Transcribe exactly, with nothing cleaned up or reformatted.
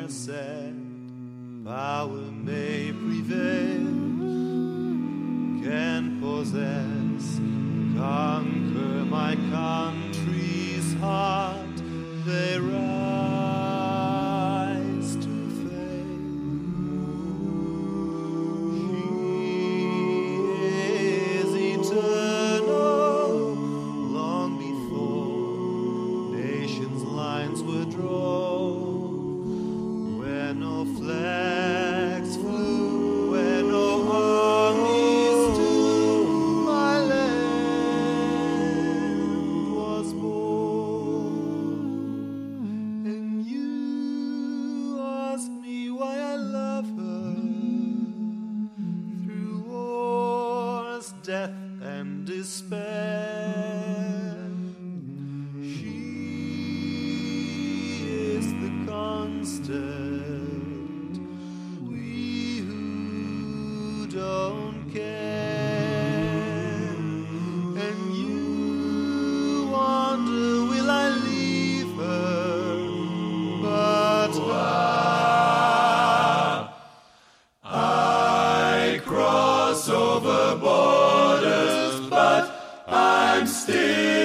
ne'er said power may prevail, can possess, conquer my country's heart, they rise to fame. She is eternal, long before nations' lines were drawn, where no flags flew, where no armies stood, my land was born. And you ask me why I love her, through wars, death, and despair. She is the constant, we who don't care. And you wonder, will I leave her? But I, I cross over borders, but I'm still